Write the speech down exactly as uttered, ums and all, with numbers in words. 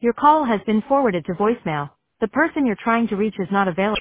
Your call has been forwarded to voicemail. The person you're trying to reach is not available.